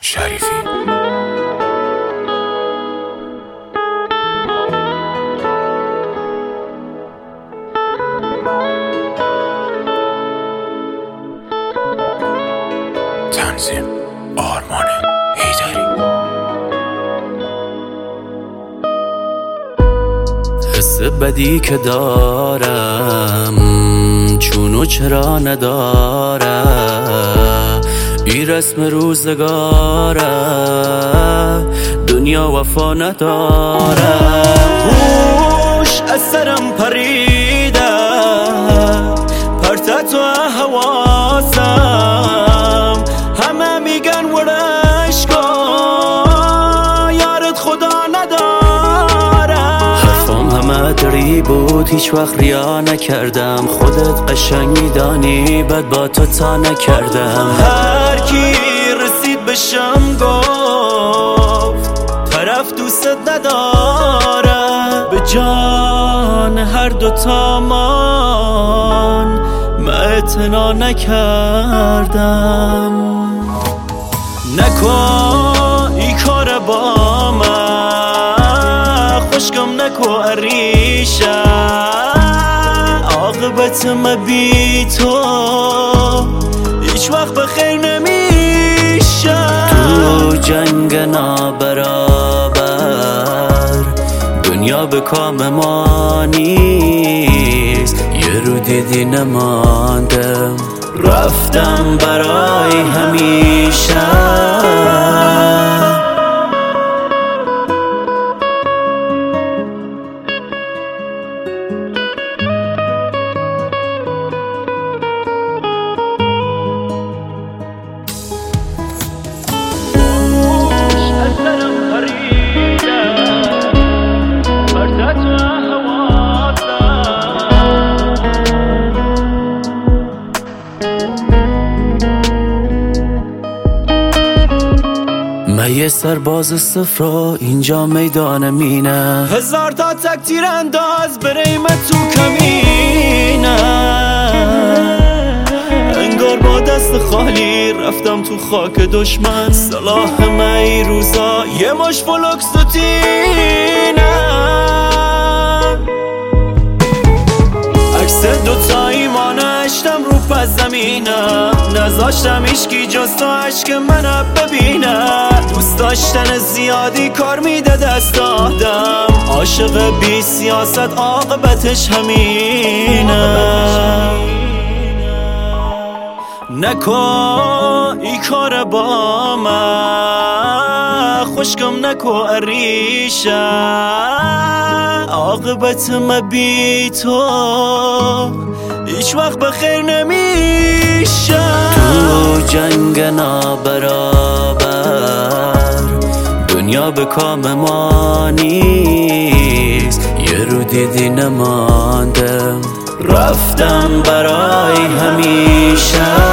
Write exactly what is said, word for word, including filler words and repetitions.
شریفی. تنظیم آرمان حیدری. حس بدی که دارم چونو چرا نداره، بی رسم روزگاره، دنیا وفا نداره. هوش از سرم پریده، پرت تو حواسم، همه میگن ورش کن یارت خدا نداره. حرفام همه دری بود، هیچ وقت ریا نکردم، خودت قشنگ میدانی بد با تو تا نکردم. هر کی رسید بشم گفت طرف دوستت نداره، به جان هر دوتامان اعتنا نکردم. نکن ای کار با من، خوشگم نکو عریشه، عاقبت ما بی تو هیچ وقت بخیر نمیشه. تو جنگ نابرابر، دنیا به کام ما نیست، یه رو دیدی نماندم، رفتم برای همیشه. من یه سرباز صفرا، اینجا میدان مینه، هزار تا تک تیر انداز بریم تو کمینه. انگار با دست خالی رفتم تو خاک دشمن، صلاح من روزا یه مش فلوکس و تینه. عکس دوتایی ما نشتم رو پس زمینم، نذاشتم ایشکی جز تو عشق من ببینه. دوست داشتن زیادی کار میده دست آدم، عاشق بی سیاست عاقبتش همینه. نکن ای کار با من، خوشگم نکو عریشه، عاقبت ما بی تو هیچ وقت بخیر نمیشه. تو جنگ نابرابر، دنیا به کام ما نیست، یه رو دیدی نماندم، رفتم برای همیشه.